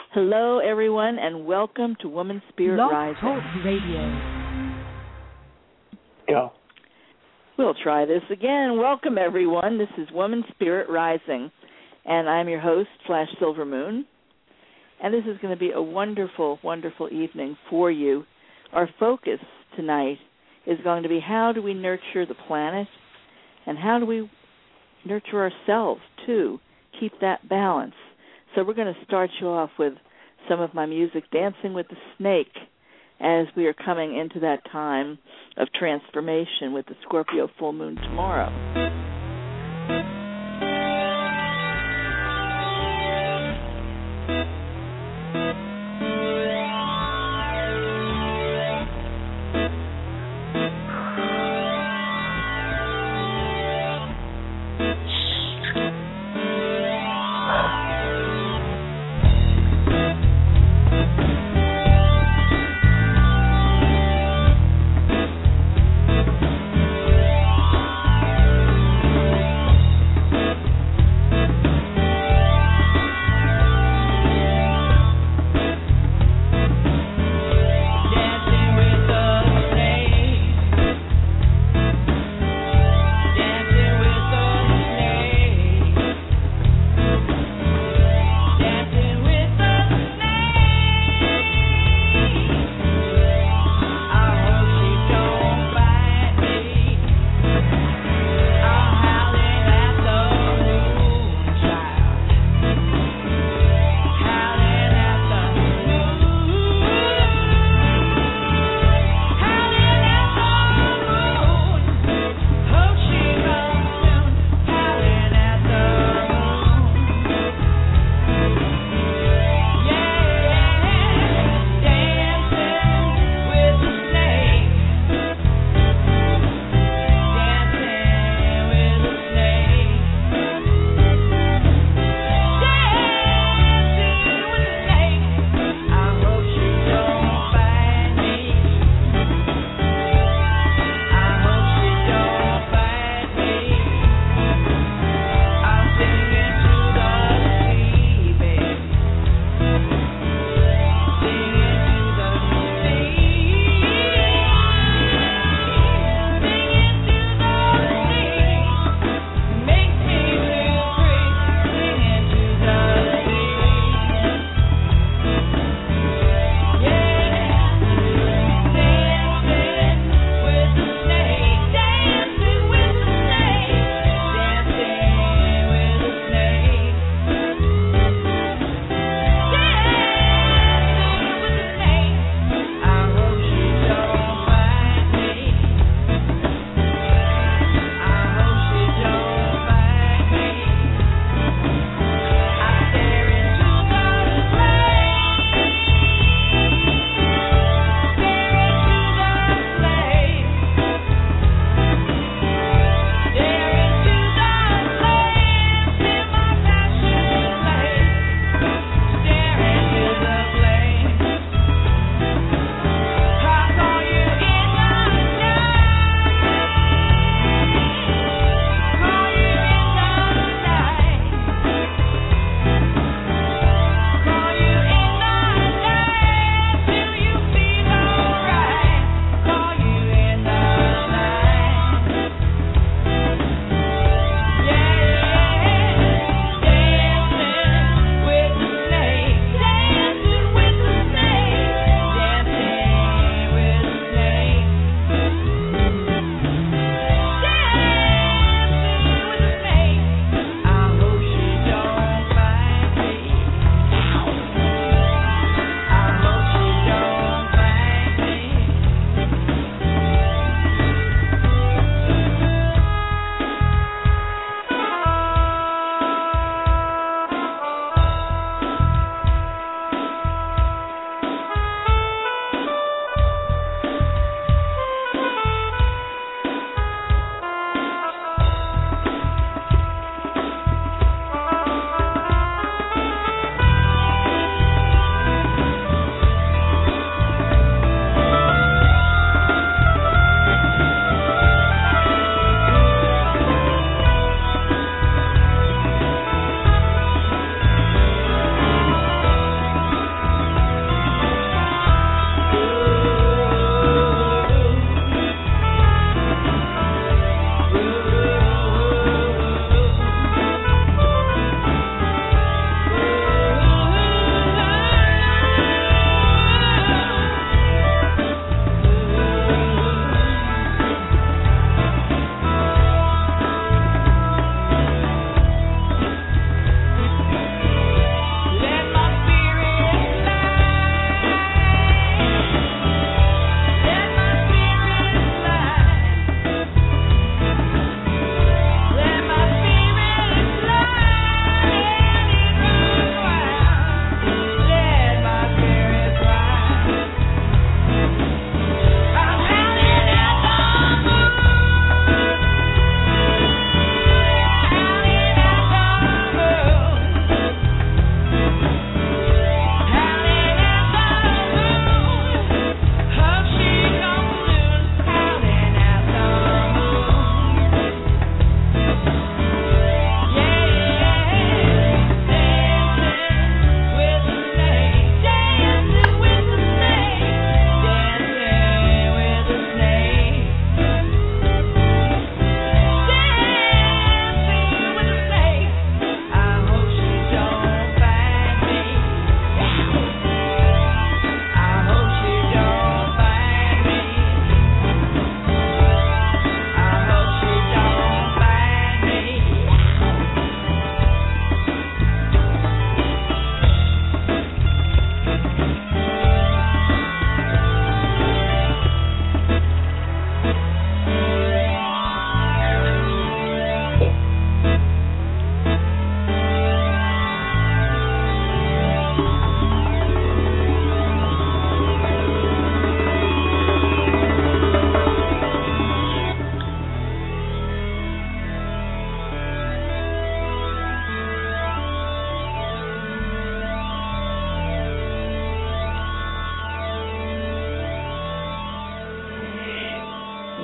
Hello, everyone, and welcome to Woman Spirit Rising. Talk Radio. Go. We'll try this again. Welcome, everyone. This is Woman Spirit Rising, and I'm your host, Flash Silver Moon. And this is going to be a wonderful, wonderful evening for you. Our focus tonight is going to be how do we nurture the planet, and how do we nurture ourselves, too, keep that balance. So we're going to start you off with some of my music, Dancing with the Snake, as we are coming into that time of transformation with the Scorpio full moon tomorrow.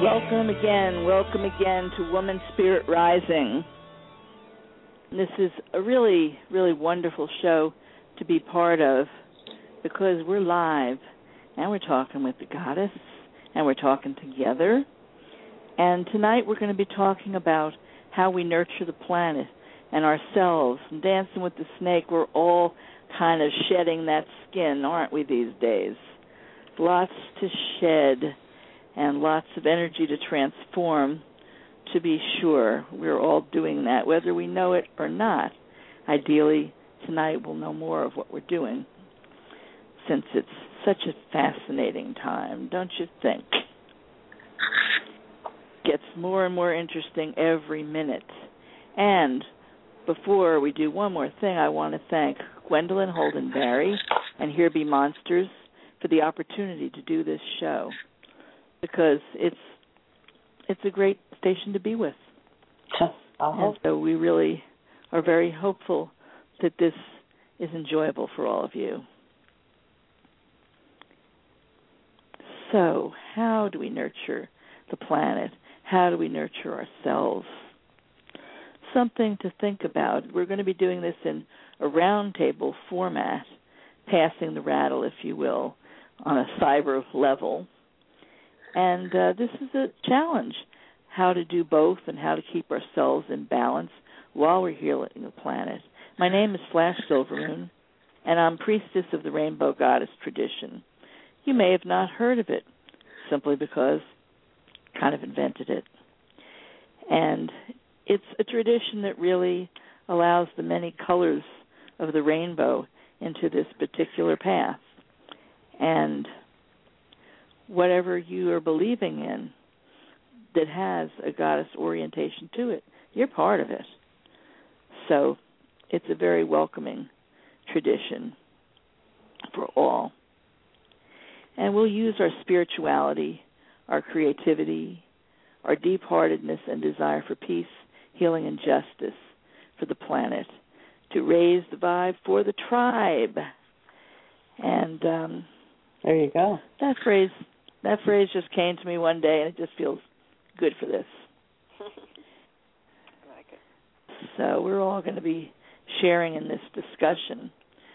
Welcome again to Woman Spirit Rising. This is a really, really wonderful show to be part of because we're live and we're talking with the goddess and we're talking together. And tonight we're going to be talking about how we nurture the planet and ourselves. And Dancing with the Snake, we're all kind of shedding that skin, aren't we, these days? Lots to shed and lots of energy to transform, to be sure. We're all doing that, whether we know it or not. Ideally, tonight we'll know more of what we're doing, since it's such a fascinating time, don't you think? Gets more and more interesting every minute. And before we do one more thing, I want to thank Gwendolyn Holden-Barry and Here Be Monsters for the opportunity to do this show, because it's a great station to be with. And so we really are very hopeful that this is enjoyable for all of you. So how do we nurture the planet? How do we nurture ourselves? Something to think about. We're going to be doing this in a roundtable format, passing the rattle, if you will, on a cyber level. And this is a challenge, how to do both and how to keep ourselves in balance while we're healing the planet. My name is Flash Silvermoon, and I'm priestess of the Rainbow Goddess tradition. You may have not heard of it, simply because I kind of invented it. And it's a tradition that really allows the many colors of the rainbow into this particular path. And whatever you are believing in that has a goddess orientation to it, you're part of it. So it's a very welcoming tradition for all. And we'll use our spirituality, our creativity, our deep-heartedness and desire for peace, healing, and justice for the planet to raise the vibe for the tribe. And there you go. That phrase just came to me one day, and it just feels good for this. I like it. So we're all going to be sharing in this discussion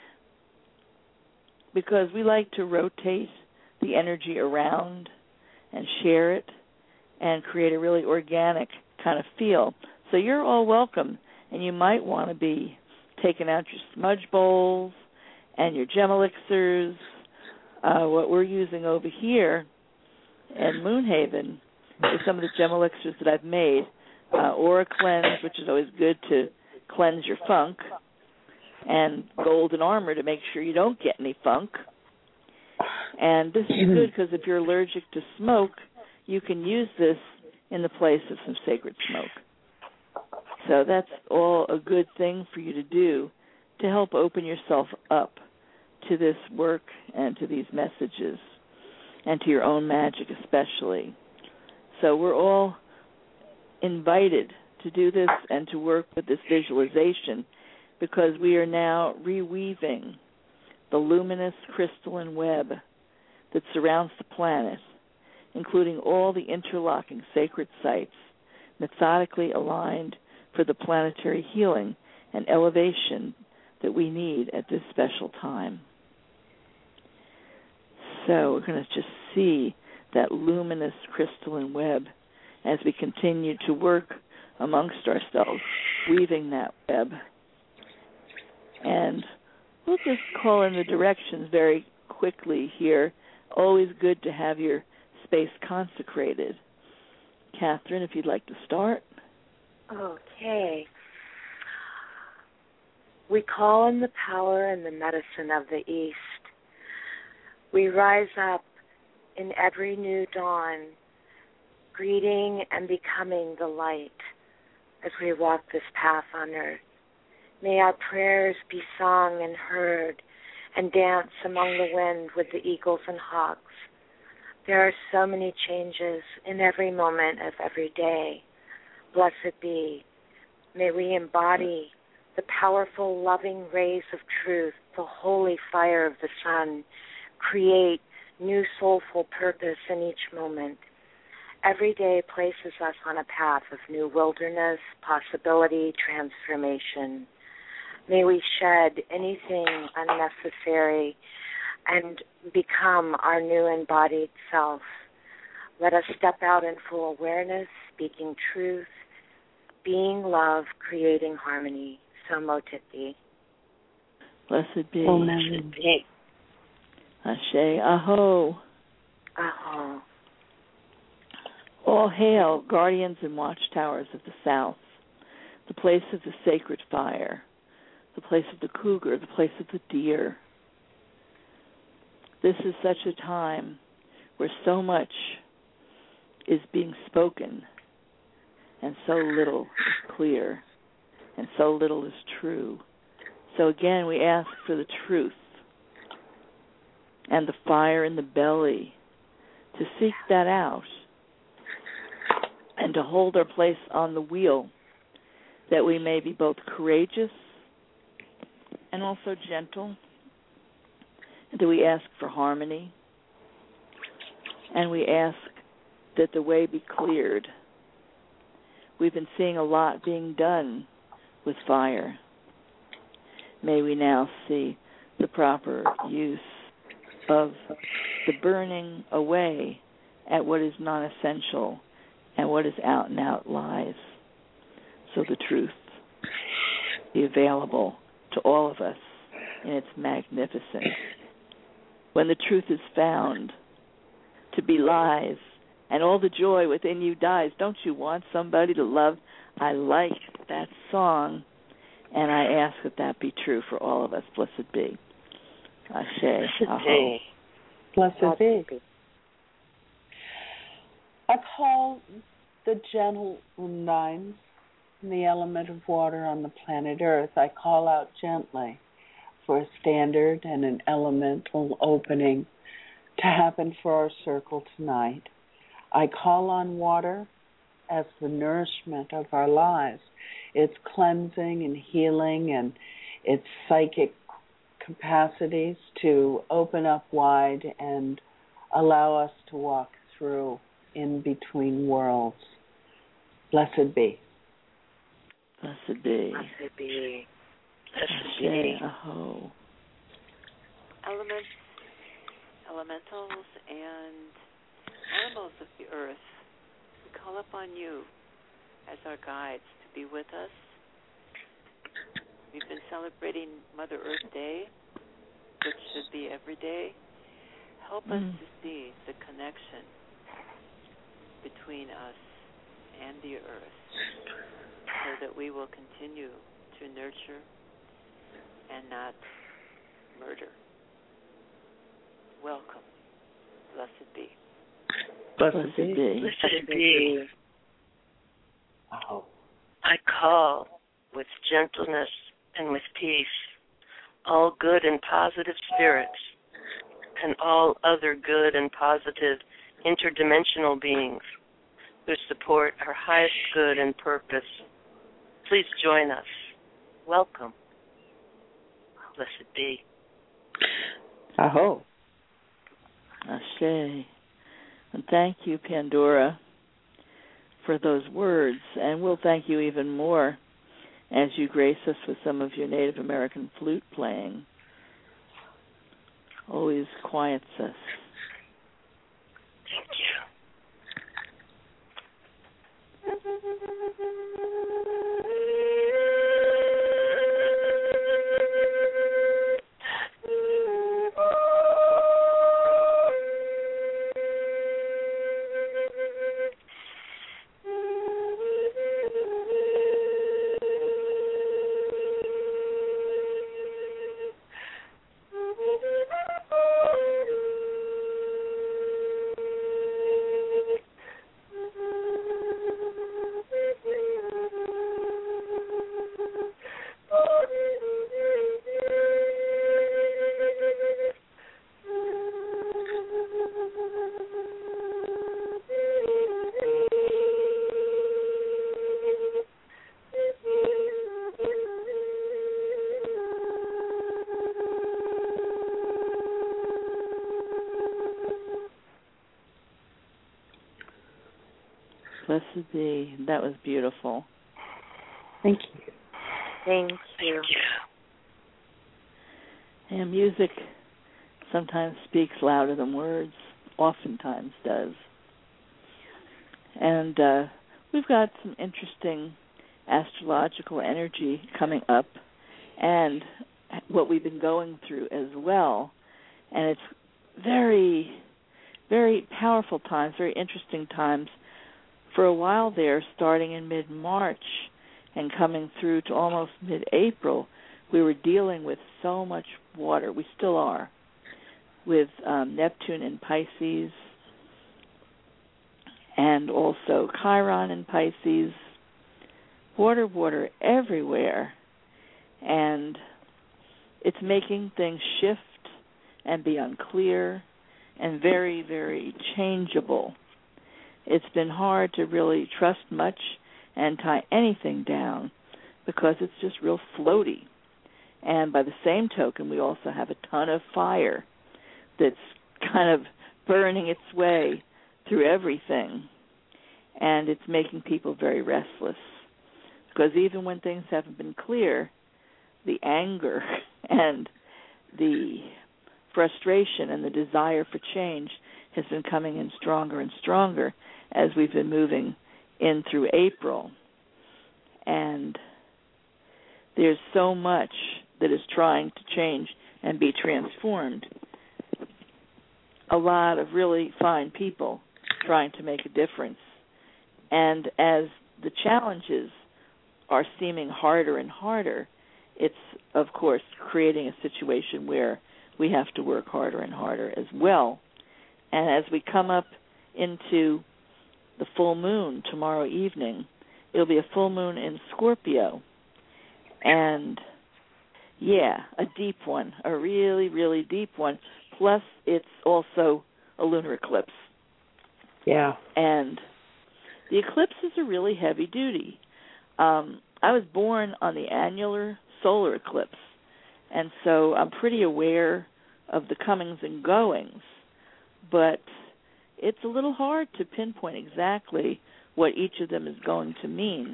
because we like to rotate the energy around and share it and create a really organic kind of feel. So you're all welcome, and you might want to be taking out your smudge bowls and your gem elixirs. What we're using over here in Moonhaven is some of the gem elixirs that I've made. Aura Cleanse, which is always good to cleanse your funk, and Golden Armor to make sure you don't get any funk. And this is good because if you're allergic to smoke, you can use this in the place of some sacred smoke. So that's all a good thing for you to do to help open yourself up to this work and to these messages and to your own magic especially. So we're all invited to do this and to work with this visualization because we are now reweaving the luminous crystalline web that surrounds the planet, including all the interlocking sacred sites, methodically aligned for the planetary healing and elevation that we need at this special time. So we're going to just see that luminous crystalline web as we continue to work amongst ourselves, weaving that web. And we'll just call in the directions very quickly here. Always good to have your space consecrated. Catherine, if you'd like to start. Okay. We call in the power and the medicine of the East. We rise up in every new dawn, greeting and becoming the light as we walk this path on earth. May our prayers be sung and heard and dance among the wind with the eagles and hawks. There are so many changes in every moment of every day. Blessed be. May we embody the powerful, loving rays of truth, the holy fire of the sun, create new soulful purpose in each moment. every day places us on a path of new wilderness, possibility, transformation. May we shed anything unnecessary and become our new embodied self. Let us step out in full awareness, speaking truth, being love, creating harmony. So mote it be. Blessed be. Amen. Ashe, aho. Aho. All hail, guardians and watchtowers of the south, the place of the sacred fire, the place of the cougar, the place of the deer. This is such a time where so much is being spoken and so little is clear and so little is true. So again, we ask for the truth and the fire in the belly to seek that out and to hold our place on the wheel, that we may be both courageous and also gentle, and that we ask for harmony, and we ask that the way be cleared. We've been seeing a lot being done with fire. May we now see the proper use of the burning away at what is non-essential and what is out and out lies, so the truth be available to all of us in its magnificence. When the truth is found to be lies and all the joy within you dies, don't you want somebody to love? I like that song, and I ask that that be true for all of us. Blessed be. Ashe. Aho. Blessed be. I call the gentle undines in the element of water on the planet Earth. I call out gently for a standard and an elemental opening to happen for our circle tonight. I call on water as the nourishment of our lives, its cleansing and healing and its psychic capacities to open up wide and allow us to walk through in between worlds. Blessed be. Blessed be. Blessed be. Blessed be. Aho. Elementals and animals of the earth, we call upon you as our guides to be with us. We've been celebrating Mother Earth Day, which should be every day. Help us to see the connection between us and the earth so that we will continue to nurture and not murder. Welcome. Blessed be. Blessed be. Blessed be. Oh. I call with gentleness and with peace all good and positive spirits and all other good and positive interdimensional beings who support our highest good and purpose. Please join us. Welcome. Blessed be. Aho. Ashe. And thank you, Pandora, for those words. And we'll thank you even more as you grace us with some of your Native American flute playing. Always quiets us. Thank you. Blessed be. That was beautiful. Thank you. Thank you. And music sometimes speaks louder than words, oftentimes does. And we've got some interesting astrological energy coming up and what we've been going through as well. And it's very, very powerful times, very interesting times. For a while there, starting in mid-March and coming through to almost mid-April, we were dealing with so much water. We still are, with Neptune in Pisces and also Chiron in Pisces. Water everywhere. And it's making things shift and be unclear and very, very changeable. It's been hard to really trust much and tie anything down because it's just real floaty. And by the same token, we also have a ton of fire that's kind of burning its way through everything. And it's making people very restless. Because even when things haven't been clear, the anger and the frustration and the desire for change has been coming in stronger and stronger as we've been moving in through April. And there's so much that is trying to change and be transformed. A lot of really fine people trying to make a difference. And as the challenges are seeming harder and harder, it's, of course, creating a situation where we have to work harder and harder as well. And as we come up into the full moon tomorrow evening, it'll be a full moon in Scorpio. And, yeah, a deep one, a really, really deep one. Plus, it's also a lunar eclipse. Yeah. And the eclipses are really heavy duty. I was born on the annular solar eclipse, and so I'm pretty aware of the comings and goings, but it's a little hard to pinpoint exactly what each of them is going to mean.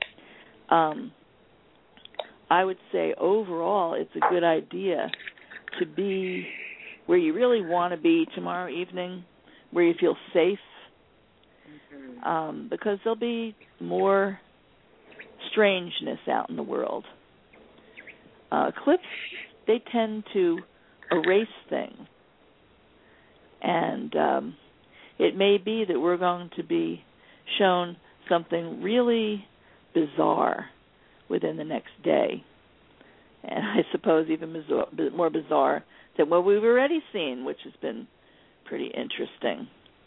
I would say overall it's a good idea to be where you really want to be tomorrow evening, where you feel safe, because there'll be more strangeness out in the world. Eclipses, they tend to erase things. And it may be that we're going to be shown something really bizarre within the next day. And I suppose even more bizarre than what we've already seen, which has been pretty interesting.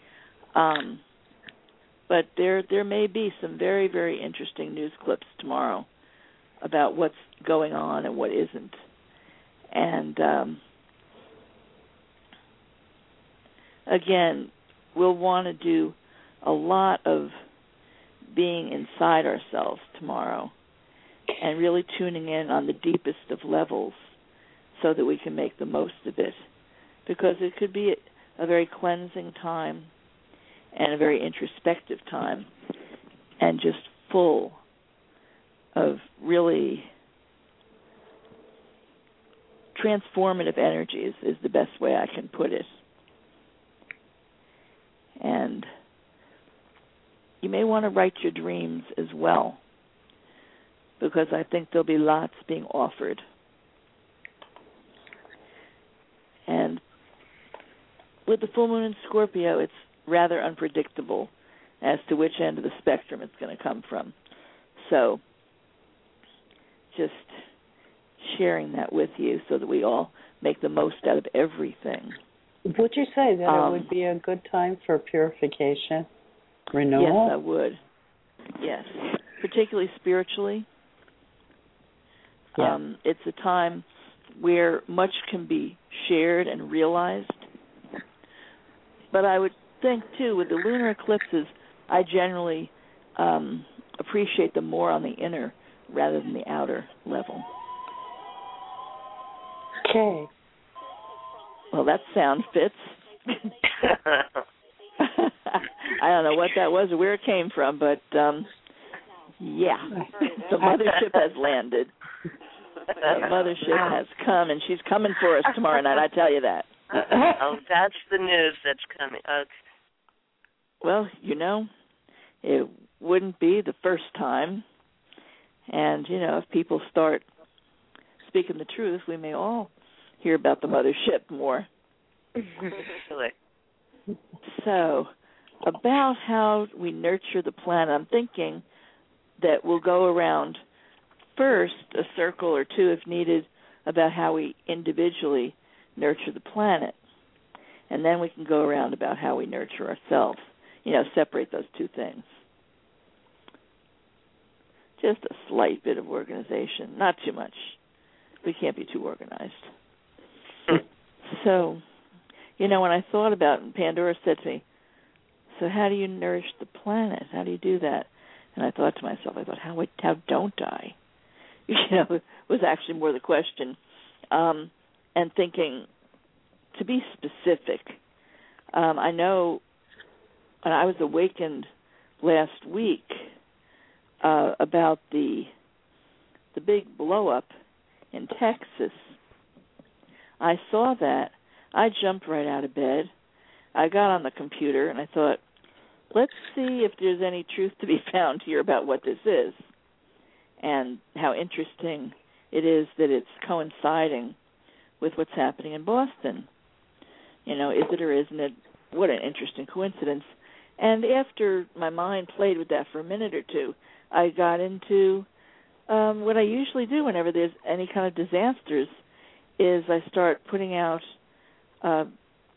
But there may be some very, very interesting news clips tomorrow about what's going on and what isn't. And, again, we'll want to do a lot of being inside ourselves tomorrow and really tuning in on the deepest of levels so that we can make the most of it. Because it could be a very cleansing time and a very introspective time and just full of really transformative energies is the best way I can put it. And you may want to write your dreams as well, because I think there'll be lots being offered. And with the full moon in Scorpio, it's rather unpredictable as to which end of the spectrum it's going to come from. So just sharing that with you so that we all make the most out of everything. Would you say that it would be a good time for purification, renewal? Yes, I would. Yes, particularly spiritually. Yeah. It's a time where much can be shared and realized. But I would think, too, with the lunar eclipses, I generally appreciate them more on the inner rather than the outer level. Okay. Well, that sound fits. I don't know what that was or where it came from, but yeah, the mothership has landed. The mothership has come, and she's coming for us tomorrow night, I tell you that. Oh, that's the news that's coming. Well, it wouldn't be the first time. And, if people start speaking the truth, we may all hear about the mothership more. So, about how we nurture the planet, I'm thinking that we'll go around first a circle or two if needed about how we individually nurture the planet. And then we can go around about how we nurture ourselves, separate those two things. Just a slight bit of organization, not too much. We can't be too organized. So, when I thought about it, Pandora said to me, so how do you nourish the planet? How do you do that? And I thought to myself, how don't I? It was actually more the question. And thinking, to be specific, I know when I was awakened last week about the big blow-up in Texas, I saw that. I jumped right out of bed. I got on the computer, and I thought, let's see if there's any truth to be found here about what this is and how interesting it is that it's coinciding with what's happening in Boston. Is it or isn't it? What an interesting coincidence. And after my mind played with that for a minute or two, I got into what I usually do whenever there's any kind of disasters is I start putting out a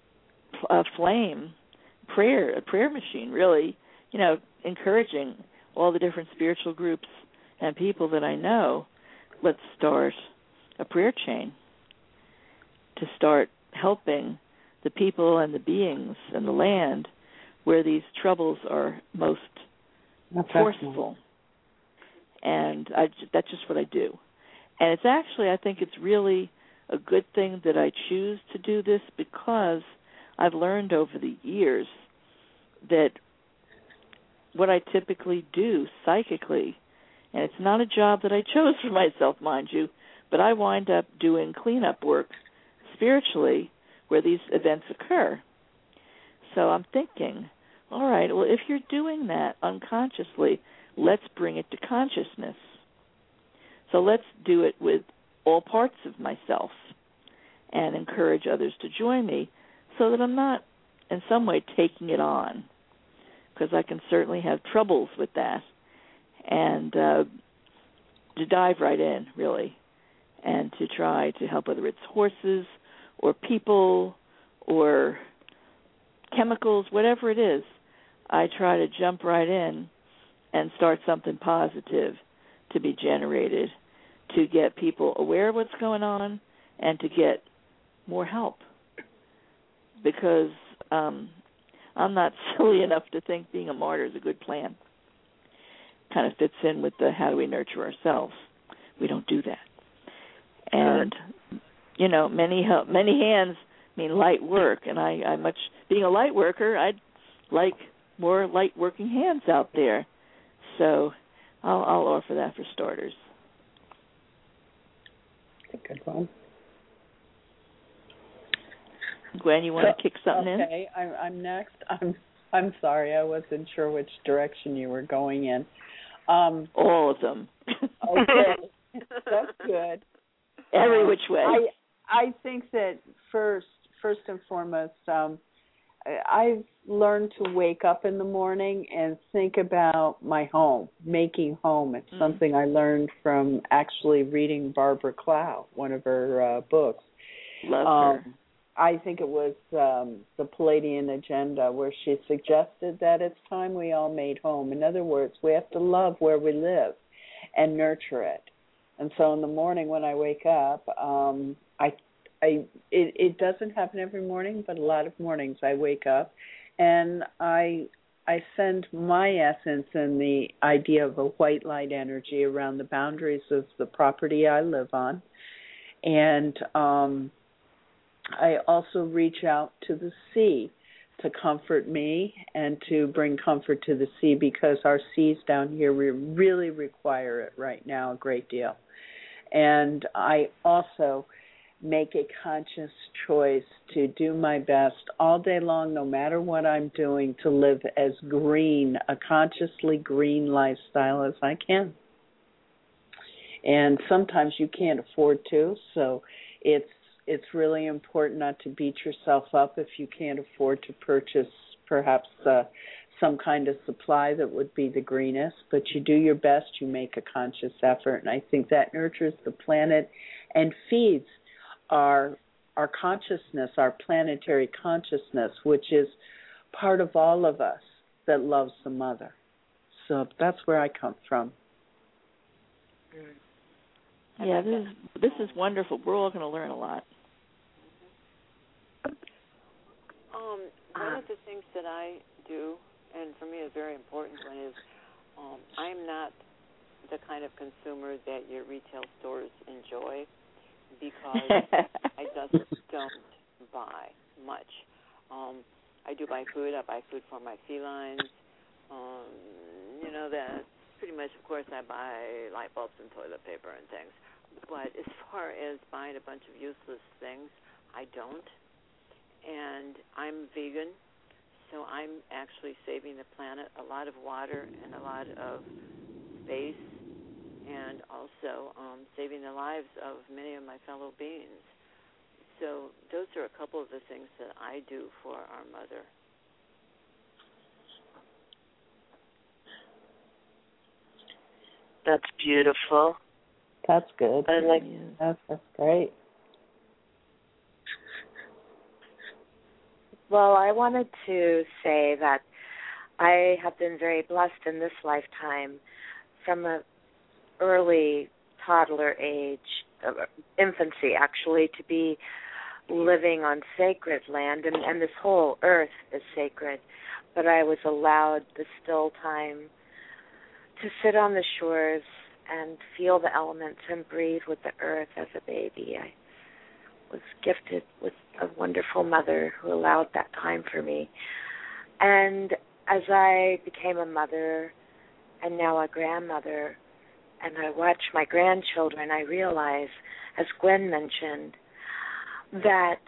prayer machine, really, encouraging all the different spiritual groups and people that I know, let's start a prayer chain to start helping the people and the beings and the land where these troubles are most forceful. And that's just what I do. And it's actually, I think it's really a good thing that I choose to do this because I've learned over the years that what I typically do psychically, and it's not a job that I chose for myself, mind you, but I wind up doing cleanup work spiritually where these events occur. So I'm thinking, all right, well, if you're doing that unconsciously, let's bring it to consciousness. So let's do it with all parts of myself and encourage others to join me so that I'm not in some way taking it on, because I can certainly have troubles with that, and to dive right in, really, and to try to help, whether it's horses or people or chemicals, whatever it is, I try to jump right in and start something positive to be generated to get people aware of what's going on and to get more help. Because I'm not silly enough to think being a martyr is a good plan. Kind of fits in with the how do we nurture ourselves. We don't do that. And, many hands mean light work. And I much, being a light worker, I'd like more light working hands out there. So I'll offer that for starters. Good one. Gwen, you want to kick something in? Okay, I'm next. I'm sorry, I wasn't sure which direction you were going in. All of them. Okay, that's good. Every which way. I think that first and foremost, I've learned to wake up in the morning and think about my home, making home. It's something I learned from actually reading Barbara Clow, one of her books. Love her. I think it was the Palladian Agenda, where she suggested that it's time we all made home. In other words, we have to love where we live and nurture it. And so in the morning when I wake up, it doesn't happen every morning, but a lot of mornings I wake up and I send my essence and the idea of a white light energy around the boundaries of the property I live on. And I also reach out to the sea to comfort me and to bring comfort to the sea, because our seas down here really require it right now a great deal. And I also make a conscious choice to do my best all day long, no matter what I'm doing, to live as green, a consciously green lifestyle as I can. And sometimes you can't afford to, so it's really important not to beat yourself up if you can't afford to purchase perhaps some kind of supply that would be the greenest, but you do your best, you make a conscious effort, and I think that nurtures the planet and feeds our consciousness, our planetary consciousness, which is part of all of us that loves the mother. So that's where I come from. Yeah, this is wonderful. We're all going to learn a lot. One of the things that I do, and for me a very important one, is I'm not the kind of consumer that your retail stores enjoy, because I just don't buy much. I do buy food. I buy food for my felines. That pretty much, of course, I buy light bulbs and toilet paper and things. But as far as buying a bunch of useless things, I don't. And I'm vegan, so I'm actually saving the planet a lot of water and a lot of space, and also saving the lives of many of my fellow beings. So those are a couple of the things that I do for our mother. That's beautiful. That's good. That's great. Well, I wanted to say that I have been very blessed in this lifetime, from an early toddler age, infancy actually, to be living on sacred land, and this whole earth is sacred. But I was allowed the still time to sit on the shores and feel the elements and breathe with the earth as a baby. I was gifted with a wonderful mother who allowed that time for me. And as I became a mother and now a grandmother, and I watch my grandchildren, I realize, as Gwen mentioned, that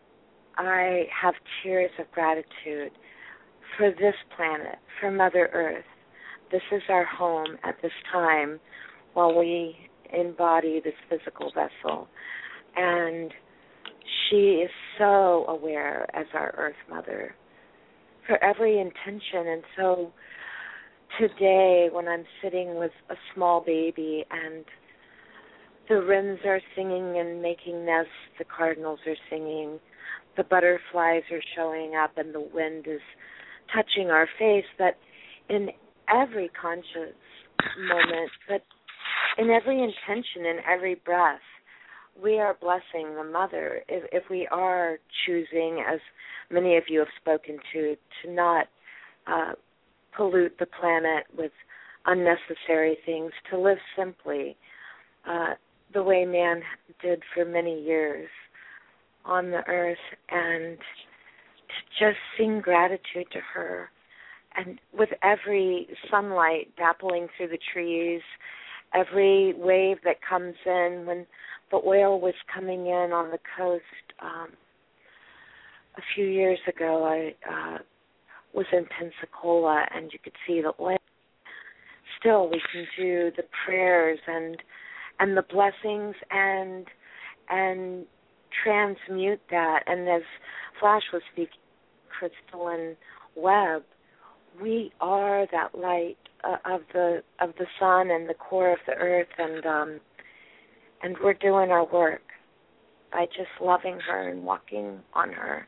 I have tears of gratitude for this planet, for Mother Earth. This is our home at this time while we embody this physical vessel. And she is so aware as our Earth Mother for every intention. And so today, when I'm sitting with a small baby and the wrens are singing and making nests, the cardinals are singing, the butterflies are showing up, and the wind is touching our face, that in every conscious moment, but in every intention, in every breath, we are blessing the mother. If we are choosing, as many of you have spoken to not pollute the planet with unnecessary things, to live simply the way man did for many years on the earth, and to just sing gratitude to her. And with every sunlight dappling through the trees, every wave that comes in, when the oil was coming in on the coast a few years ago, I was in Pensacola, and you could see the oil. Still, we can do the prayers and the blessings and transmute that. And as Flash was speaking, Crystalline Webb, we are that light of the sun and the core of the earth, and we're doing our work by just loving her and walking on her.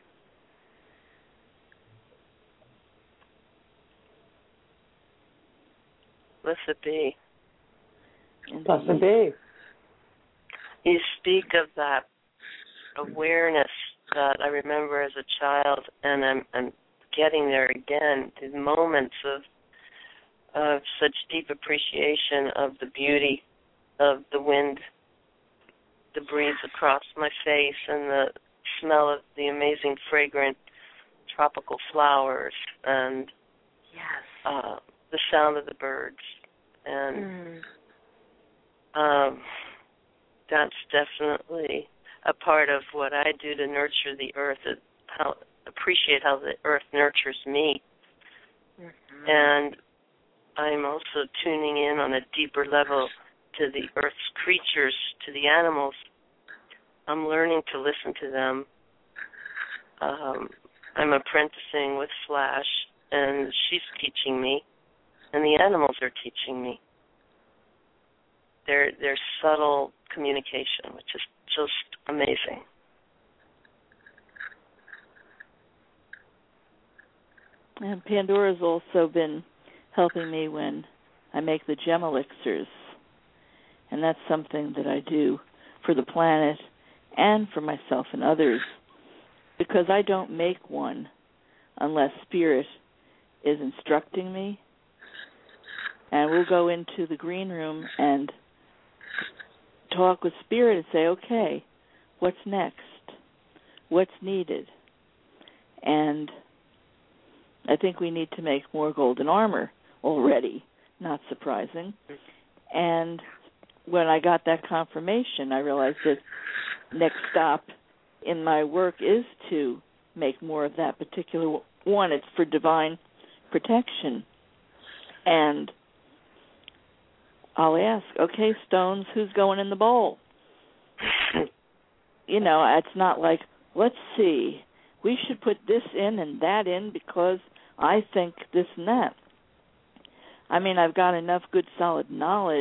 Blessed be. Blessed be. You speak of that awareness that I remember as a child, and I'm getting there again, the moments of such deep appreciation of the beauty of the wind, the breeze across my face, and the smell of the amazing fragrant tropical flowers and the sound of the birds. And that's definitely a part of what I do to nurture the earth, appreciate how the earth nurtures me. And I'm also tuning in on a deeper level to the earth's creatures, to the animals. I'm learning to listen to them. I'm apprenticing with Flash, and she's teaching me, and the animals are teaching me. Their subtle communication, which is just amazing. And Pandora's also been helping me when I make the gem elixirs. And that's something that I do for the planet and for myself and others, because I don't make one unless Spirit is instructing me. And we'll go into the green room and talk with Spirit and say, okay, what's next? What's needed? And I think we need to make more golden armor already, not surprising. And when I got that confirmation, I realized that next stop in my work is to make more of that particular one. It's for divine protection. And I'll ask, okay, stones, who's going in the bowl? You know, it's not like, let's see, we should put this in and that in because I think this and that. I mean, I've got enough good solid knowledge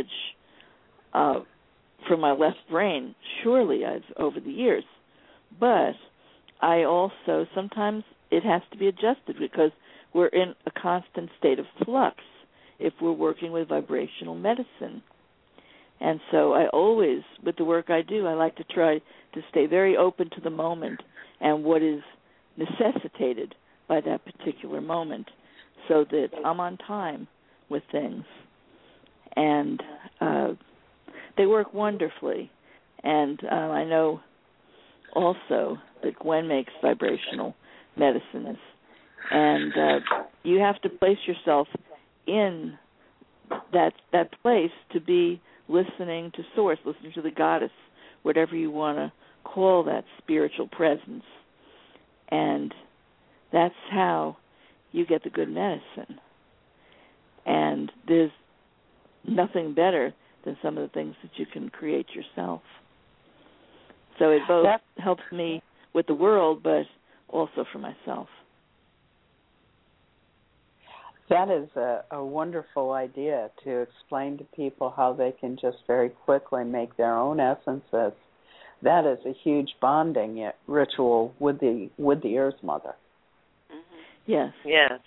from my left brain, surely, over the years. But I also, sometimes it has to be adjusted because we're in a constant state of flux if we're working with vibrational medicine. And so I always, with the work I do, I like to try to stay very open to the moment and what is necessitated by that particular moment so that I'm on time with things. And they work wonderfully. And I know also that Gwen makes vibrational medicines. And you have to place yourself in that place to be listening to Source, listening to the Goddess, whatever you want to call that spiritual presence. And that's how you get the good medicine. And there's nothing better than some of the things that you can create yourself. So it both helps me with the world, but also for myself. That is a wonderful idea, to explain to people how they can just very quickly make their own essences. That is a huge bonding ritual with the Earth Mother. Mm-hmm. Yes. Yes.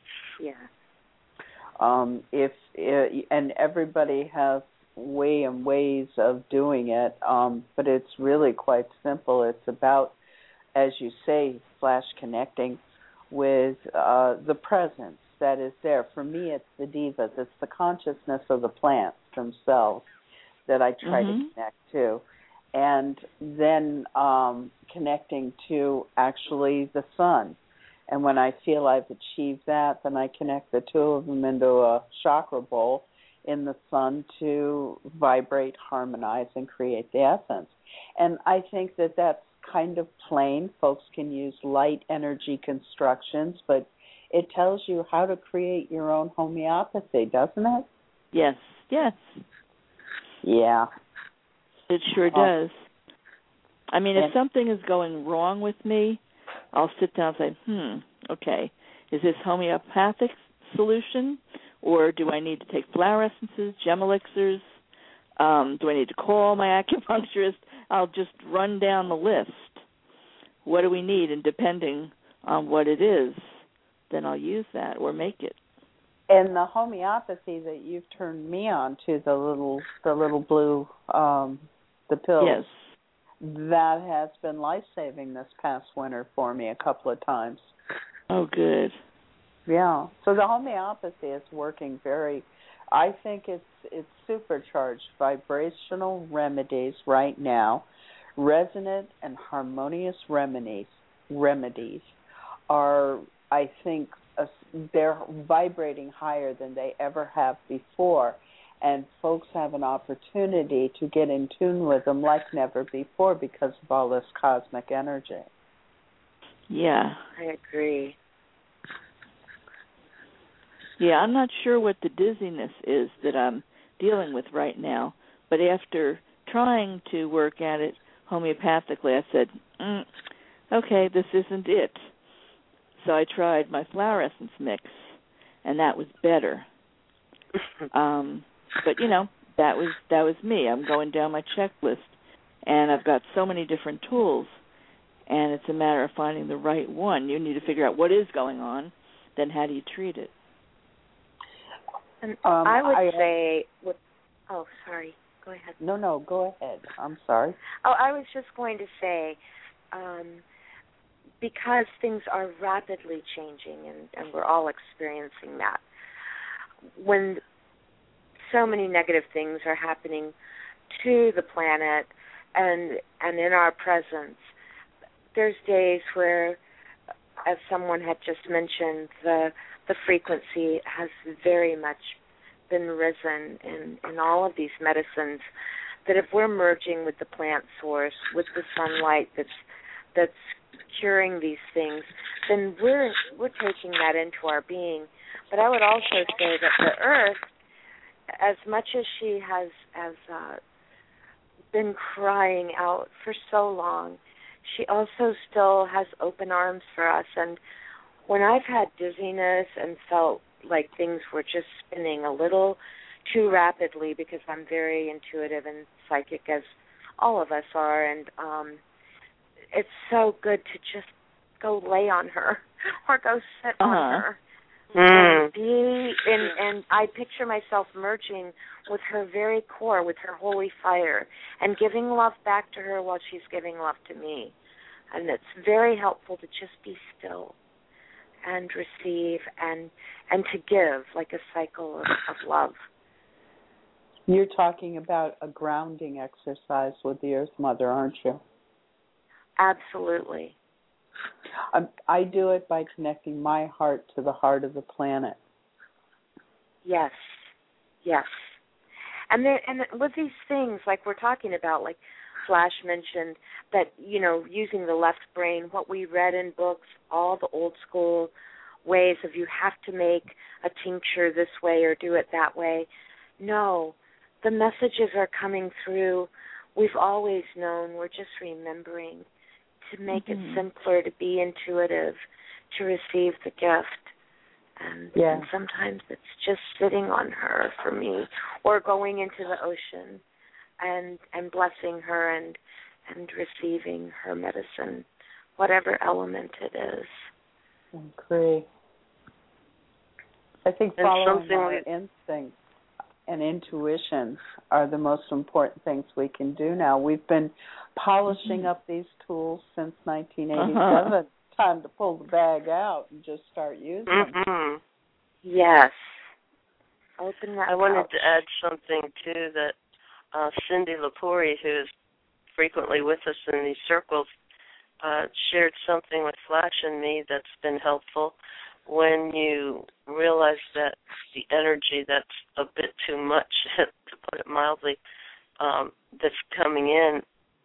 Yeah. And everybody has ways of doing it, but it's really quite simple. It's about, as you say, Flash, connecting with the presence that is there. For me, it's the divas. It's the consciousness of the plants themselves that I try to connect to. And then connecting to actually the sun. And when I feel I've achieved that, then I connect the two of them into a chakra bowl in the sun to vibrate, harmonize, and create the essence. And I think that that's kind of plain. Folks can use light energy constructions, but it tells you how to create your own homeopathy, doesn't it? Yes. Yeah. It sure does. I mean, if something is going wrong with me, I'll sit down and say, okay, is this homeopathic solution, or do I need to take flower essences, gem elixirs? Do I need to call my acupuncturist? I'll just run down the list. What do we need? And depending on what it is, then I'll use that or make it. And the homeopathy that you've turned me on to, the little blue, the pills. Yes. That has been life-saving this past winter for me a couple of times. Oh, good. Yeah. So the homeopathy is working I think it's supercharged. Vibrational remedies right now, resonant and harmonious remedies are I think they're vibrating higher than they ever have before, and folks have an opportunity to get in tune with them like never before because of all this cosmic energy. Yeah. I agree. Yeah, I'm not sure what the dizziness is that I'm dealing with right now, but after trying to work at it homeopathically, I said, okay, this isn't it. So I tried my flower essence mix, and that was better. But, that was me. I'm going down my checklist, and I've got so many different tools, and it's a matter of finding the right one. You need to figure out what is going on, then how do you treat it? And I would say, oh, sorry, go ahead. No, go ahead. I'm sorry. Oh, I was just going to say, because things are rapidly changing, and we're all experiencing that, when so many negative things are happening to the planet and in our presence, there's days where, as someone had just mentioned, the frequency has very much been risen in all of these medicines, that if we're merging with the plant source, with the sunlight that's curing these things, then we're taking that into our being. But I would also say that the earth, as much as she has been crying out for so long, she also still has open arms for us. And when I've had dizziness and felt like things were just spinning a little too rapidly, because I'm very intuitive and psychic, as all of us are, and it's so good to just go lay on her or go sit on her and be and I picture myself merging with her very core, with her holy fire, and giving love back to her while she's giving love to me. And it's very helpful to just be still and receive and to give, like a cycle of love. You're talking about a grounding exercise with the Earth Mother, aren't you? Absolutely. I do it by connecting my heart to the heart of the planet. Yes. And with these things, like we're talking about, like Flash mentioned, that, using the left brain, what we read in books, all the old school ways of you have to make a tincture this way or do it that way. No, the messages are coming through. We've always known. We're just remembering to make it simpler, to be intuitive, to receive the gift. And sometimes it's just sitting on her for me, or going into the ocean and blessing her and receiving her medicine, whatever element it is. I agree. I think following our instincts and intuition are the most important things we can do now. We've been polishing up these tools since 1987. Time to pull the bag out and just start using them. Yes. Open that I wanted to add something, too, that Cindy Lepori, who is frequently with us in these circles, shared something with Flash and me that's been helpful. When you realize that the energy that's a bit too much, to put it mildly, that's coming in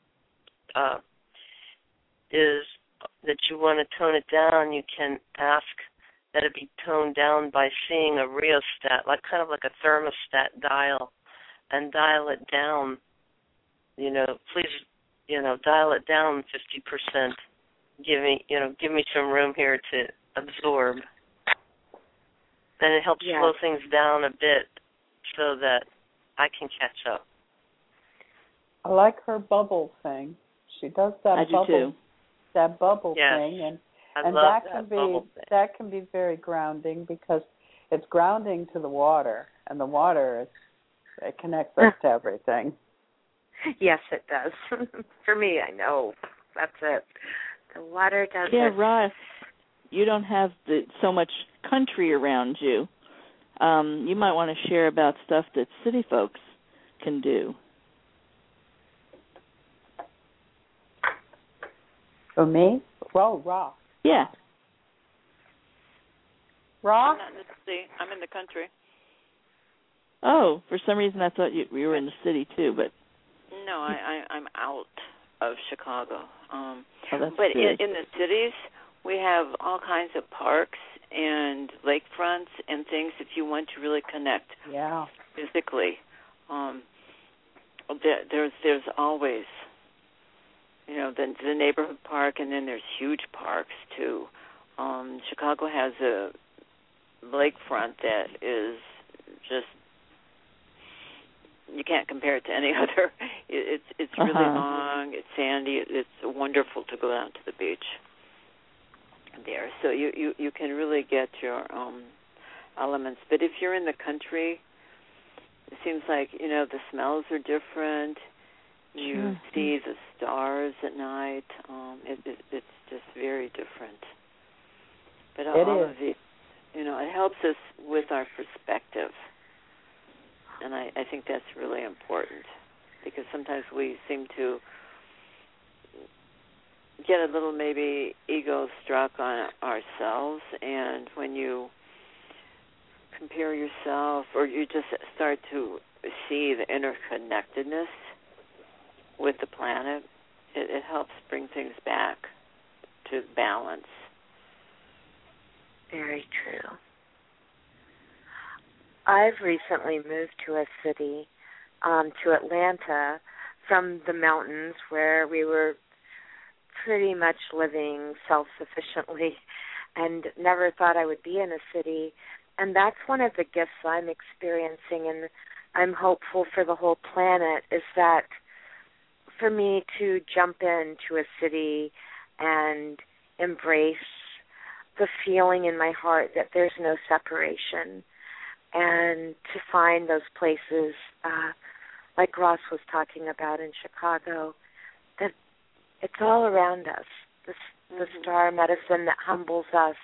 is that you want to tone it down, you can ask that it be toned down by seeing a rheostat, kind of like a thermostat dial, and dial it down. Please, dial it down 50%. Give me some room here to absorb. And it helps slow things down a bit so that I can catch up. I like her bubble thing. She does that bubble. Do too. That bubble thing, and that can be very grounding, because it's grounding to the water, and the water it connects us to everything. Yes, it does. For me, I know that's it. The water does it. Yeah, right. You don't have so much country around you. You might want to share about stuff that city folks can do. For me? Well, rock. Yeah. Ross? I'm not in the city. I'm in the country. Oh, for some reason I thought you were in the city too, but no, I'm out of Chicago. that's but good. in the cities, we have all kinds of parks and lakefronts and things if you want to really connect physically. There's always, the neighborhood park, and then there's huge parks too. Chicago has a lakefront that is just, you can't compare it to any other. It's really long, it's sandy, it's wonderful to go out to the beach there. So you can really get your elements. But if you're in the country, it seems like, the smells are different. You see the stars at night. It's just very different. But all of it, it helps us with our perspective. And I think that's really important, because sometimes we seem to get a little maybe ego struck on ourselves, and when you compare yourself, or you just start to see the interconnectedness with the planet, it helps bring things back to balance. Very true. I've recently moved to a city, to Atlanta, from the mountains where we were pretty much living self-sufficiently and never thought I would be in a city. And that's one of the gifts I'm experiencing, and I'm hopeful for the whole planet, is that for me to jump into a city and embrace the feeling in my heart that there's no separation, and to find those places, like Ross was talking about in Chicago, that it's all around us, the star medicine that humbles us,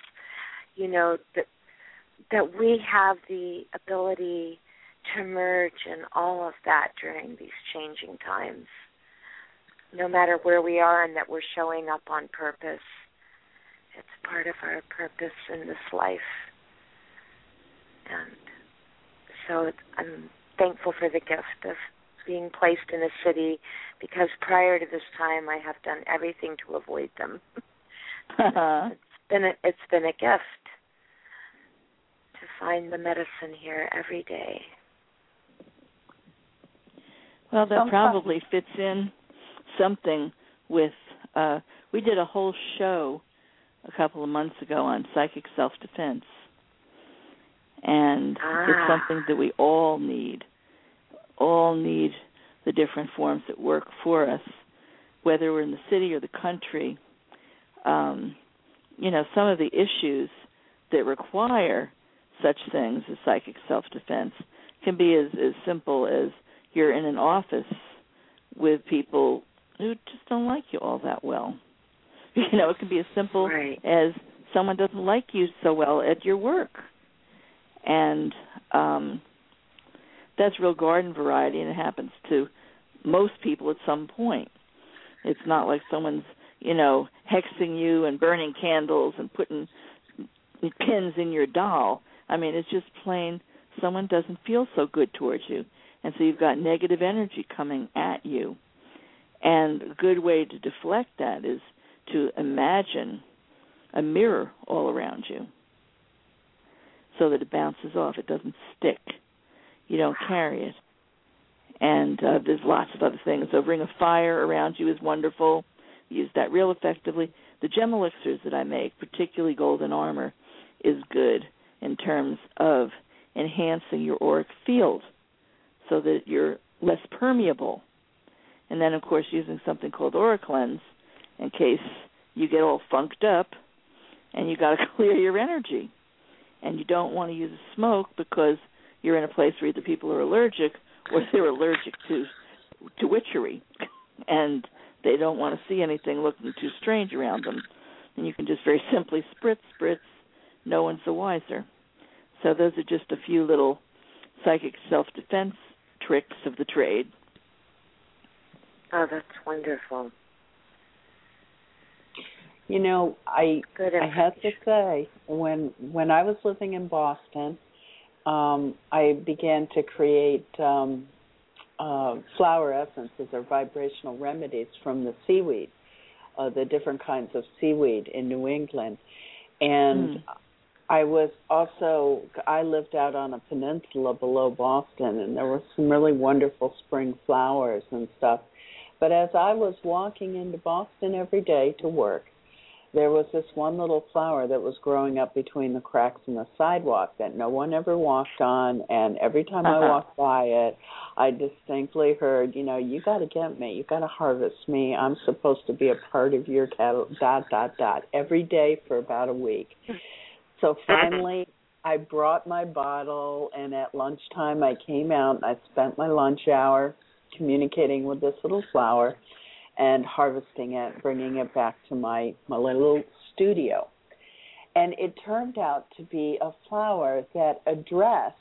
that we have the ability to merge in all of that during these changing times, no matter where we are, and that we're showing up on purpose. It's part of our purpose in this life. And so I'm thankful for the gift of being placed in a city, because prior to this time I have done everything to avoid them. It's been a gift to find the medicine here every day. Well, that probably fits in something with, we did a whole show a couple of months ago on psychic self-defense. And it's something that we all need the different forms that work for us, whether we're in the city or the country. Some of the issues that require such things as psychic self-defense can be as simple as you're in an office with people who just don't like you all that well. It can be as simple as someone doesn't like you so well at your work. And that's real garden variety, and it happens to most people at some point. It's not like someone's, hexing you and burning candles and putting pins in your doll. I mean, it's just plain someone doesn't feel so good towards you, and so you've got negative energy coming at you. And a good way to deflect that is to imagine a mirror all around you, so that it bounces off. It doesn't stick. You don't carry it. And there's lots of other things. So Ring of Fire around you is wonderful. We use that real effectively. The gem elixirs that I make, particularly Golden Armor, is good in terms of enhancing your auric field so that you're less permeable. And then, of course, using something called Aura Cleanse in case you get all funked up and you got to clear your energy. And you don't want to use smoke because you're in a place where either people are allergic or they're allergic to witchery, and they don't want to see anything looking too strange around them. And you can just very simply spritz, no one's the wiser. So those are just a few little psychic self-defense tricks of the trade. Oh, that's wonderful. You know, I Good have to say, when I was living in Boston, I began to create flower essences or vibrational remedies from the seaweed, the different kinds of seaweed in New England. And I lived out on a peninsula below Boston, and there were some really wonderful spring flowers and stuff. But as I was walking into Boston every day to work, there was this one little flower that was growing up between the cracks in the sidewalk that no one ever walked on, and every time I walked by it, I distinctly heard, you know, you got to get me, you got to harvest me, I'm supposed to be a part of your cattle, ... every day for about a week. So finally, I brought my bottle, and at lunchtime I came out and I spent my lunch hour communicating with this little flower and harvesting it, bringing it back to my little studio. And it turned out to be a flower that addressed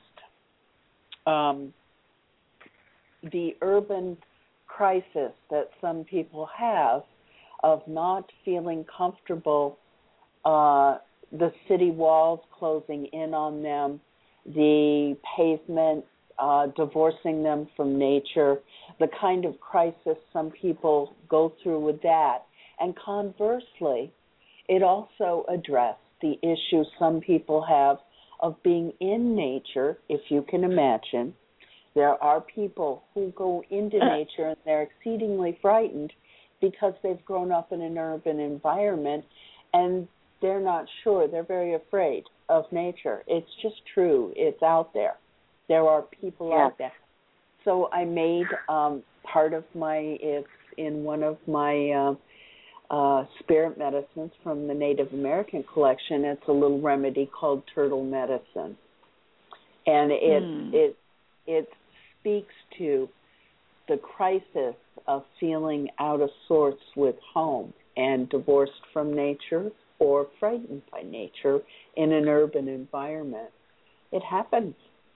the urban crisis that some people have of not feeling comfortable, the city walls closing in on them, the pavement divorcing them from nature, the kind of crisis some people go through with that. And conversely, it also addressed the issue some people have of being in nature, if you can imagine. There are people who go into nature and they're exceedingly frightened because they've grown up in an urban environment and they're not sure. They're very afraid of nature. It's just true. It's out there. There are people out there. So I made part of it's in one of my spirit medicines from the Native American collection. It's a little remedy called turtle medicine. And it speaks to the crisis of feeling out of sorts with home and divorced from nature or frightened by nature in an urban environment. It happens.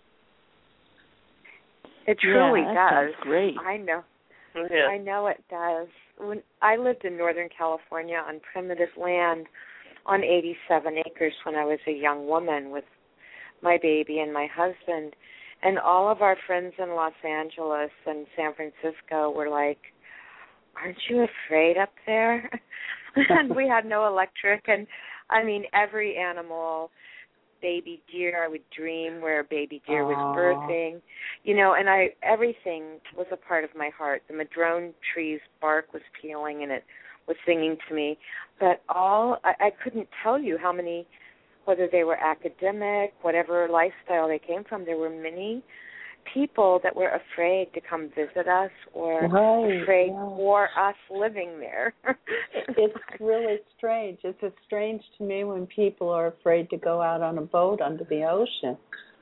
It truly does. Great. I know. Yeah. I know it does. When I lived in Northern California on primitive land on 87 acres when I was a young woman with my baby and my husband, and all of our friends in Los Angeles and San Francisco were like, aren't you afraid up there? And we had no electric, and I mean every animal, baby deer, I would dream where a baby deer was birthing, you know, and everything was a part of my heart. The madrone tree's bark was peeling and it was singing to me, but I couldn't tell you how many, whether they were academic, whatever lifestyle they came from, there were many people that were afraid to come visit us or afraid for us living there. It's really strange. It's strange to me when people are afraid to go out on a boat under the ocean.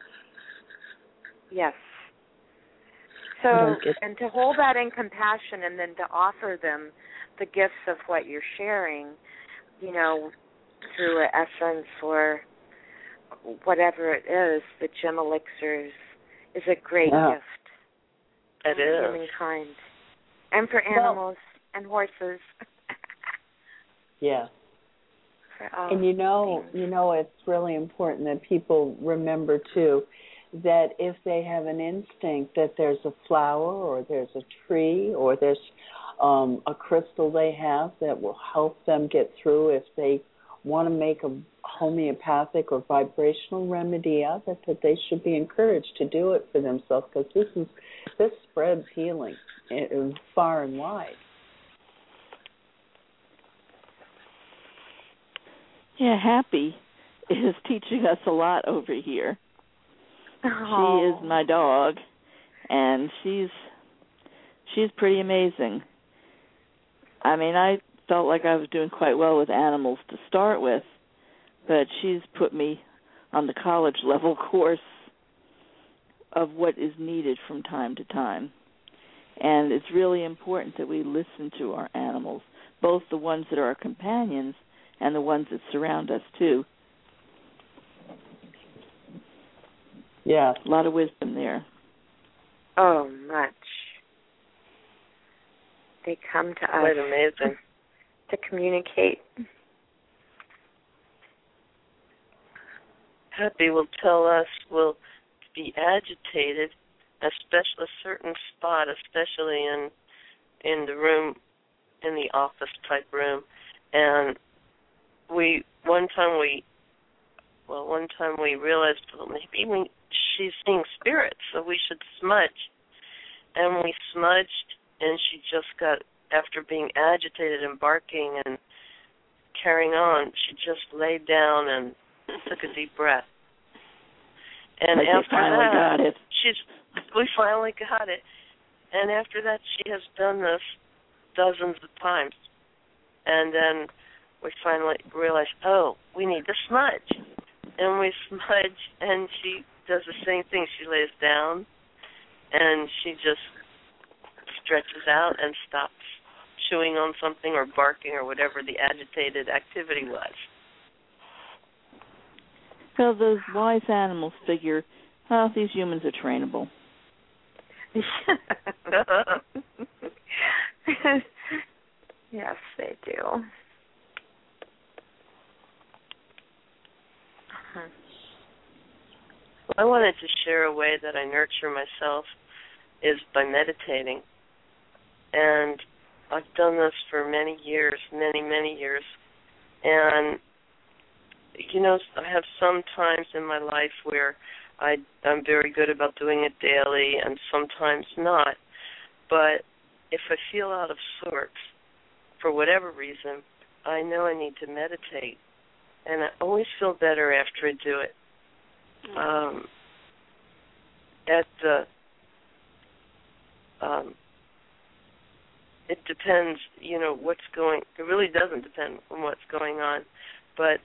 Yes. So, and to hold that in compassion and then to offer them the gifts of what you're sharing, you know, through an essence or whatever it is, the gem elixirs, is a great gift. It is. Humankind. And for animals and horses. Yeah. And you know, it's really important that people remember too that if they have an instinct that there's a flower or there's a tree or there's a crystal they have that will help them get through, if they want to make a homeopathic or vibrational remedy of it, that they should be encouraged to do it for themselves, because this spreads healing far and wide. Yeah, Happy is teaching us a lot over here. She is my dog, and she's pretty amazing. I mean, I felt like I was doing quite well with animals to start with, but she's put me on the college level course of what is needed from time to time. And it's really important that we listen to our animals, both the ones that are our companions and the ones that surround us too. Yeah. A lot of wisdom there. Oh, much. They come to us. Quite amazing. To communicate. happy will tell us we'll be agitated, especially a certain spot, especially in the room, in the office type room. And one time we realized, well, maybe she's seeing spirits, so we should smudge. And we smudged, and she just got, after being agitated and barking and carrying on, she just laid down and took a deep breath. And after that, we finally got it. And after that, she has done this dozens of times. And then we finally realized, oh, we need to smudge. And we smudge, and she does the same thing. She lays down, and she just stretches out and stops chewing on something or barking or whatever the agitated activity was. So those wise animals figure, oh, these humans are trainable. Yes, they do. Well, I wanted to share a way that I nurture myself is by meditating. And I've done this for many years, many years. And, you know, I have some times in my life where I'm very good about doing it daily and sometimes not. But if I feel out of sorts, for whatever reason, I know I need to meditate. And I always feel better after I do it. It depends, you know, it really doesn't depend on what's going on, but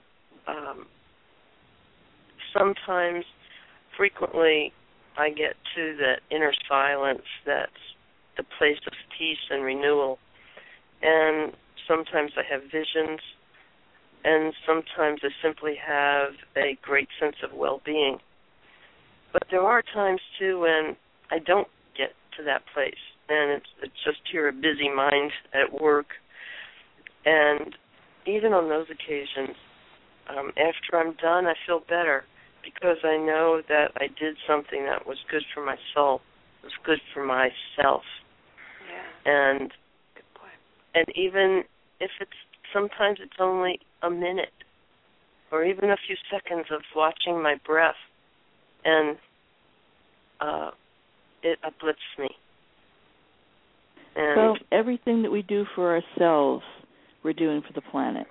sometimes, frequently, I get to the inner silence that's the place of peace and renewal, and sometimes I have visions, and sometimes I simply have a great sense of well-being. But there are times, too, when I don't get to that place, and it's just you're a busy mind at work. And even on those occasions, after I'm done, I feel better because I know that I did something that was good for my soul, was good for myself. Yeah. And good point. And even if sometimes it's only a minute or even a few seconds of watching my breath, and it uplifts me. And so everything that we do for ourselves, we're doing for the planet.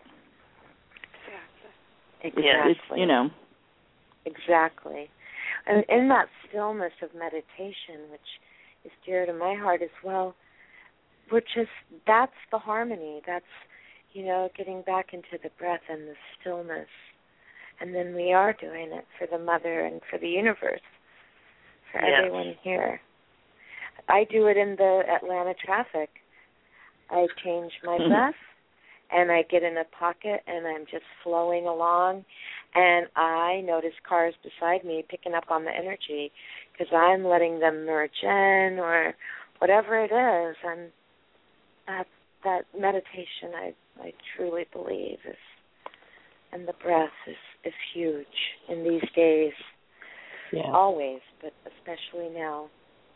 Exactly. It's, you know. Exactly. And in that stillness of meditation, which is dear to my heart as well, that's the harmony. That's, you know, getting back into the breath and the stillness. And then we are doing it for the mother and for the universe, for everyone here. I do it in the Atlanta traffic. I change my breath, and I get in a pocket, and I'm just flowing along, and I notice cars beside me picking up on the energy because I'm letting them merge in or whatever it is. And that meditation, I truly believe, and the breath is huge in these days. Yeah. Always, but especially now.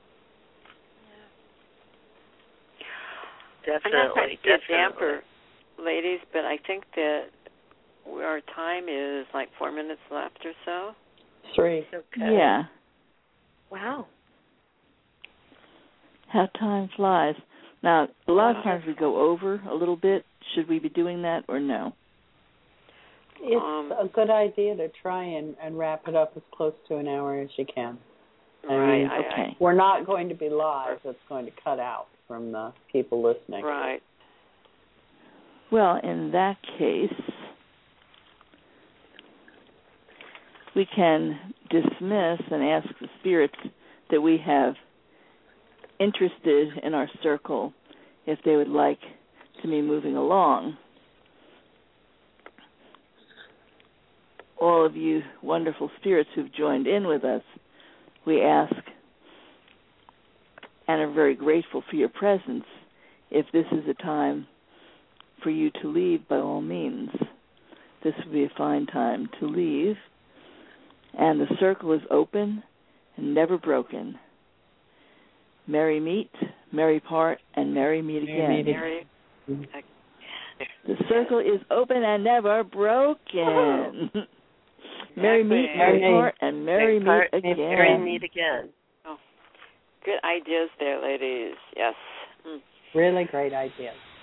Definitely. I'm not trying to be a damper, ladies, but I think that our time is like 4 minutes left or so. 3. Okay. Yeah. Wow. How time flies. Now, a lot of times we go over a little bit. Should we be doing that or no? It's a good idea to try and wrap it up as close to an hour as you can. Right. Okay. We're not going to be live. It's going to cut out from the people listening. Right. Well, in that case, we can dismiss and ask the spirits that we have interested in our circle if they would like to be moving along. All of you wonderful spirits who've joined in with us, we ask and are very grateful for your presence. If this is a time for you to leave, by all means, this would be a fine time to leave. and the circle is open and never broken. Merry meet, merry part, and merry meet again. The circle is open and never broken. Merry meet, merry part, and merry meet again. Merry meet again. Oh, good ideas there, ladies. Yes. Really great ideas.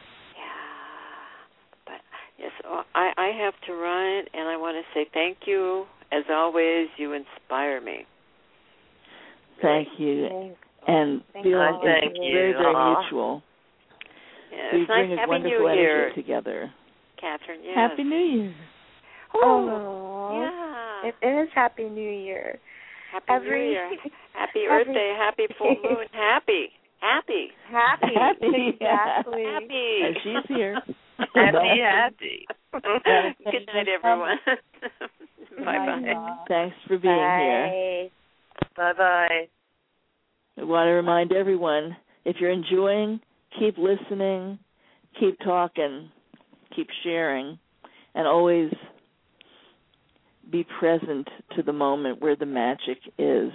Yeah. But yes, I have to run, and I want to say thank you. As always, you inspire me. Thank you. And feeling is very, very mutual. Yeah, We it's bring nice a having wonderful you here, energy together. Catherine. Yes. Happy New Year. Oh, yeah. It is Happy New Year. Happy New Year. Happy Earth Day. Happy full moon. Happy. Exactly. Happy. And she's here. Happy. Good night, everyone. Bye-bye. Thanks for being here. Bye-bye. I want to remind everyone, if you're enjoying, keep listening, keep talking, keep sharing, and always be present to the moment where the magic is.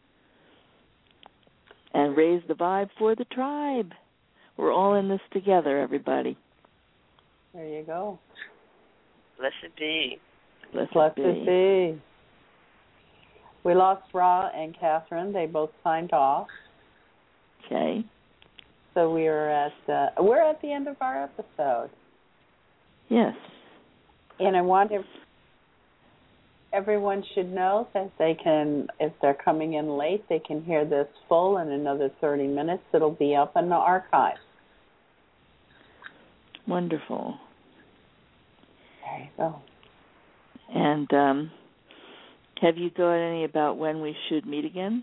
And raise the vibe for the tribe. We're all in this together, everybody. There you go. Blessed be. Blessed be. We lost Ra and Catherine. They both signed off. Okay. So we're at the end of our episode. Yes. And I want everyone should know that they can, if they're coming in late, they can hear this full in another 30 minutes. It'll be up in the archive. Wonderful. There you go. And have you thought any about when we should meet again?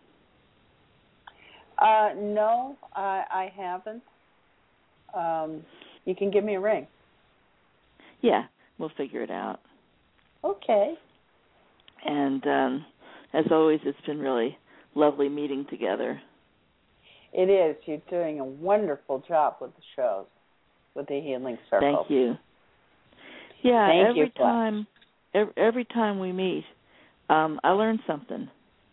No, I haven't. You can give me a ring. Yeah, we'll figure it out. Okay. And as always, it's been really lovely meeting together. It is. You're doing a wonderful job with the shows, with the Healing Circle. Thank you. Yeah, Thank you, every time we meet, I learn something.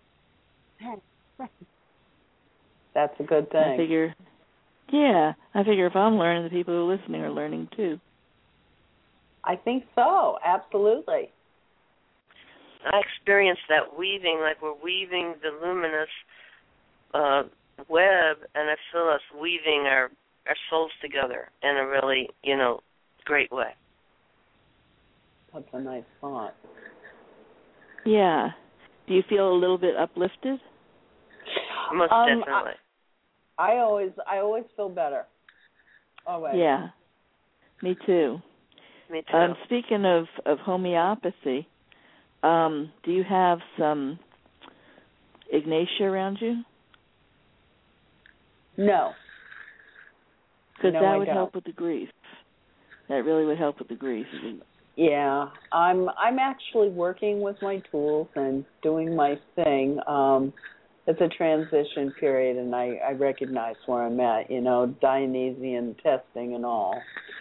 That's a good thing. I figure if I'm learning, the people who are listening are learning too. I think so. Absolutely. I experienced that weaving, like we're weaving the luminous web, and I feel us weaving our souls together in a really, great way. That's a nice thought. Yeah. Do you feel a little bit uplifted? Most definitely. I always feel better. Always. Yeah. Me too. Me too. Speaking of homeopathy, do you have some Ignatia around you? No. Because No, that I would don't. help with the grief. That really would help with the grief. Yeah, I'm actually working with my tools and doing my thing. It's a transition period, and I recognize where I'm at. Dionysian testing and all.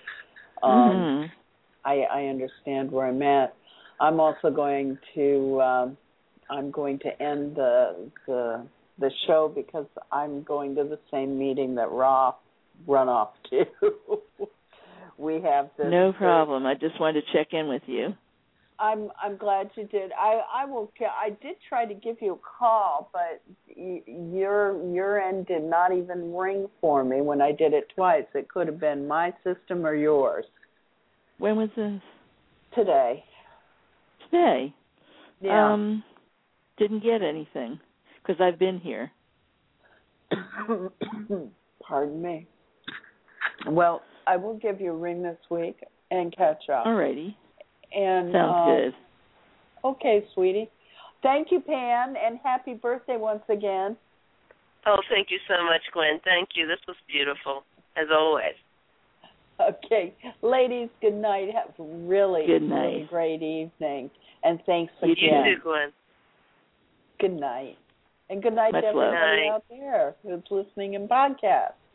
I understand where I'm at. I'm also going to end the show because I'm going to the same meeting that Ra run off to. We have this. No problem. I just wanted to check in with you. I'm glad you did. I did try to give you a call, but your end did not even ring for me when I did it twice. It could have been my system or yours. When was this? Today. Yeah. Didn't get anything because I've been here. Pardon me. Well, I will give you a ring this week and catch up. All righty. And sounds good. Okay, sweetie. Thank you, Pam, and happy birthday once again. Oh, thank you so much, Gwen. Thank you. This was beautiful, as always. Okay. Ladies, good night. Have a really great evening. And thanks again. You too, Gwen. Good night. And good night Much to everybody love. out there who's listening in podcast.